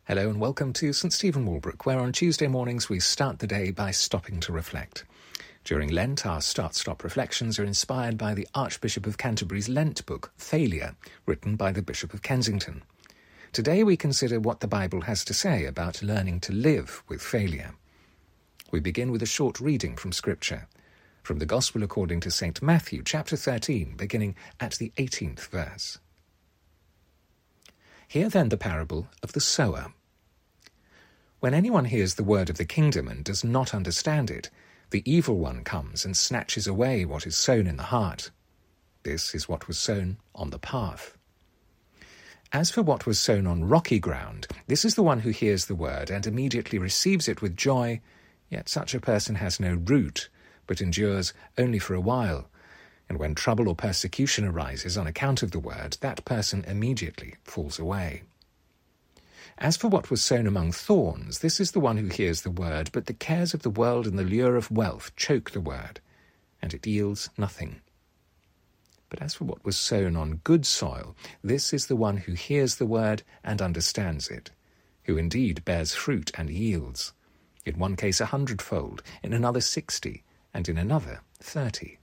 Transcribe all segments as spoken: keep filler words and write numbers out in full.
Hello and welcome to St Stephen Walbrook, where on Tuesday mornings we start the day by stopping to reflect. During Lent, our start-stop reflections are inspired by the Archbishop of Canterbury's Lent book, Failure, written by the Bishop of Kensington. Today we consider what the Bible has to say about learning to live with failure. We begin with a short reading from Scripture, from the Gospel according to Saint Matthew, chapter thirteen, beginning at the eighteenth verse. Hear then the parable of the sower. When anyone hears the word of the kingdom and does not understand it, the evil one comes and snatches away what is sown in the heart. This is what was sown on the path. As for what was sown on rocky ground, this is the one who hears the word and immediately receives it with joy, yet such a person has no root, but endures only for a while. And when trouble or persecution arises on account of the word, that person immediately falls away. As for what was sown among thorns, this is the one who hears the word, but the cares of the world and the lure of wealth choke the word, and it yields nothing. But as for what was sown on good soil, this is the one who hears the word and understands it, who indeed bears fruit and yields, in one case a hundredfold, in another sixty, and in another thirty.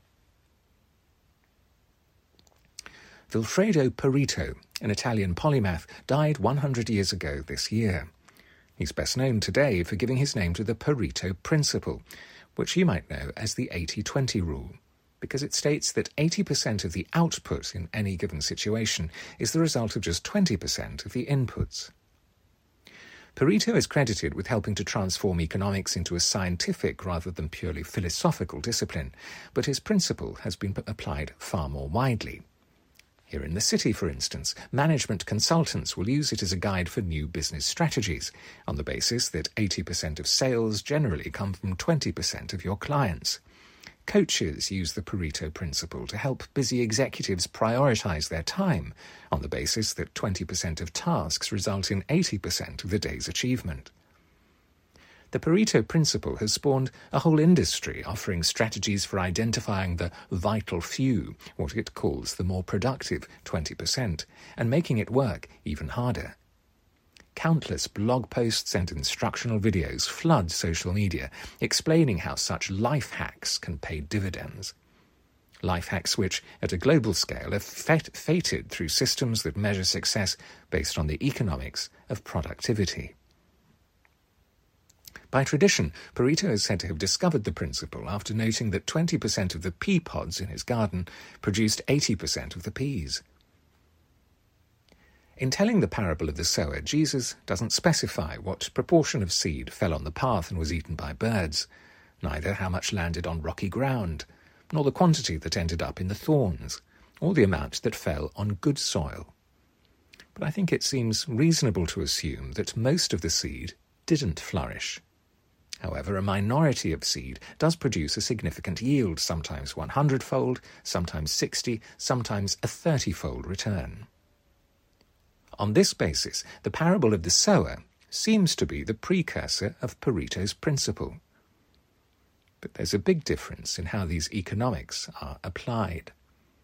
Vilfredo Pareto, an Italian polymath, died one hundred years ago this year. He's best known today for giving his name to the Pareto Principle, which you might know as the eighty twenty rule, because it states that eighty percent of the output in any given situation is the result of just twenty percent of the inputs. Pareto is credited with helping to transform economics into a scientific rather than purely philosophical discipline, but his principle has been applied far more widely. Here in the city, for instance, management consultants will use it as a guide for new business strategies, on the basis that eighty percent of sales generally come from twenty percent of your clients. Coaches use the Pareto principle to help busy executives prioritize their time, on the basis that twenty percent of tasks result in eighty percent of the day's achievement. The Pareto principle has spawned a whole industry offering strategies for identifying the vital few, what it calls the more productive twenty percent, and making it work even harder. Countless blog posts and instructional videos flood social media, explaining how such life hacks can pay dividends. Life hacks which, at a global scale, are fat- fated through systems that measure success based on the economics of productivity. By tradition, Pareto is said to have discovered the principle after noting that twenty percent of the pea pods in his garden produced eighty percent of the peas. In telling the parable of the sower, Jesus doesn't specify what proportion of seed fell on the path and was eaten by birds, neither how much landed on rocky ground, nor the quantity that ended up in the thorns, or the amount that fell on good soil. But I think it seems reasonable to assume that most of the seed didn't flourish. However, a minority of seed does produce a significant yield, sometimes one hundred-fold, sometimes sixty, sometimes a thirty-fold return. On this basis, the parable of the sower seems to be the precursor of Pareto's principle. But there's a big difference in how these economics are applied.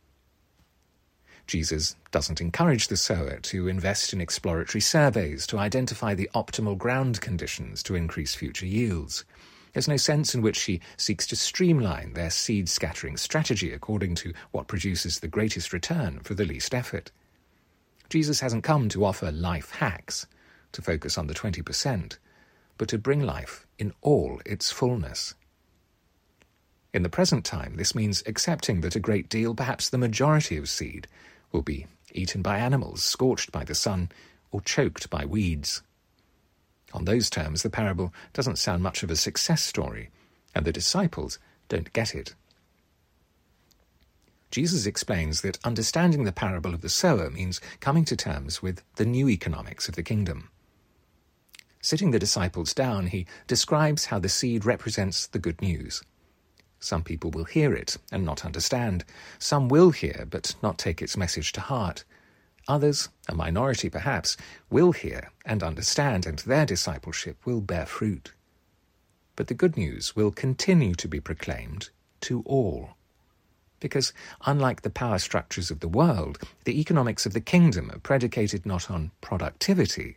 Jesus doesn't encourage the sower to invest in exploratory surveys to identify the optimal ground conditions to increase future yields. There's no sense in which he seeks to streamline their seed-scattering strategy according to what produces the greatest return for the least effort. Jesus hasn't come to offer life hacks, to focus on the twenty percent, but to bring life in all its fullness. In the present time, this means accepting that a great deal, perhaps the majority of seed, will be eaten by animals, scorched by the sun, or choked by weeds. On those terms, the parable doesn't sound much of a success story, and the disciples don't get it. Jesus explains that understanding the parable of the sower means coming to terms with the new economics of the kingdom. Sitting the disciples down, he describes how the seed represents the good news. Some people will hear it and not understand. Some will hear but not take its message to heart. Others, a minority perhaps, will hear and understand, and their discipleship will bear fruit. But the good news will continue to be proclaimed to all. Because, unlike the power structures of the world, the economics of the kingdom are predicated not on productivity,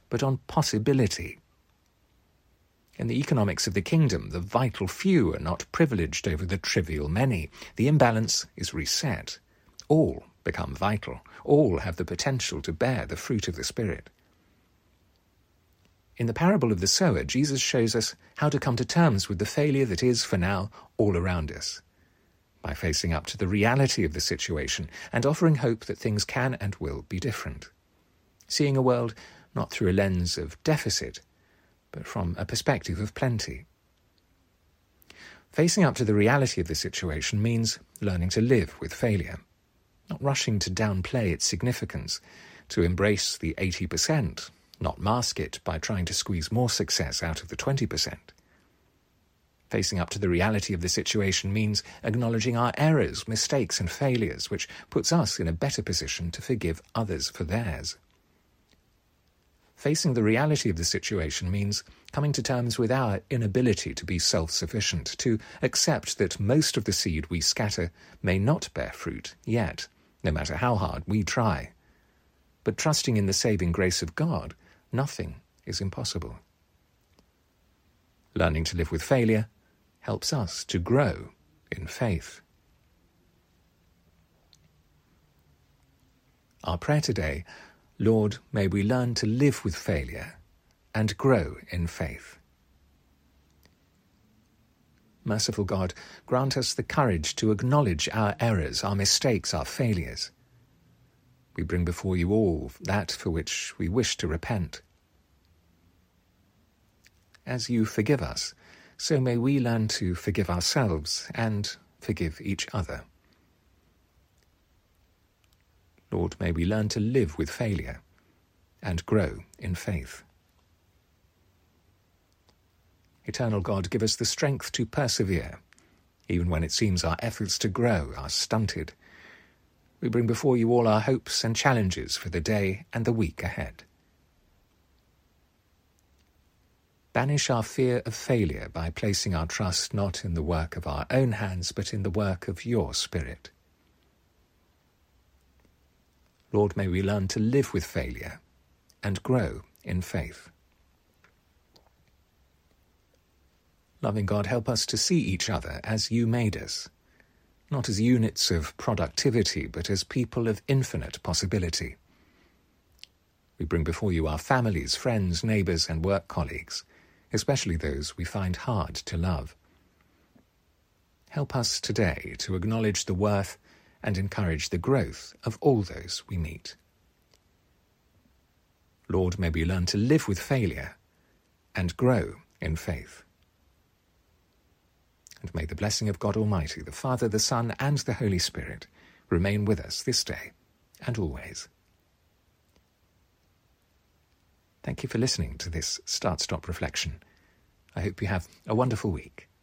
but on possibility. In the economics of the kingdom, the vital few are not privileged over the trivial many. The imbalance is reset. All become vital. All have the potential to bear the fruit of the Spirit. In the parable of the sower, Jesus shows us how to come to terms with the failure that is, for now, all around us, by facing up to the reality of the situation and offering hope that things can and will be different. Seeing a world not through a lens of deficit, but from a perspective of plenty. Facing up to the reality of the situation means learning to live with failure, not rushing to downplay its significance, to embrace the eighty percent, not mask it by trying to squeeze more success out of the twenty percent. Facing up to the reality of the situation means acknowledging our errors, mistakes and failures, which puts us in a better position to forgive others for theirs. Facing the reality of the situation means coming to terms with our inability to be self-sufficient, to accept that most of the seed we scatter may not bear fruit yet, no matter how hard we try. But trusting in the saving grace of God, nothing is impossible. Learning to live with failure helps us to grow in faith. Our prayer today: Lord, may we learn to live with failure and grow in faith. Merciful God, grant us the courage to acknowledge our errors, our mistakes, our failures. We bring before you all that for which we wish to repent. As you forgive us, so may we learn to forgive ourselves and forgive each other. Lord, may we learn to live with failure and grow in faith. Eternal God, give us the strength to persevere, even when it seems our efforts to grow are stunted. We bring before you all our hopes and challenges for the day and the week ahead. Banish our fear of failure by placing our trust not in the work of our own hands, but in the work of your Spirit. Lord, may we learn to live with failure and grow in faith. Loving God, help us to see each other as you made us, not as units of productivity, but as people of infinite possibility. We bring before you our families, friends, neighbours and work colleagues, especially those we find hard to love. Help us today to acknowledge the worth and encourage the growth of all those we meet. Lord, may we learn to live with failure and grow in faith. And may the blessing of God Almighty, the Father, the Son, and the Holy Spirit remain with us this day and always. Thank you for listening to this Start Stop reflection. I hope you have a wonderful week.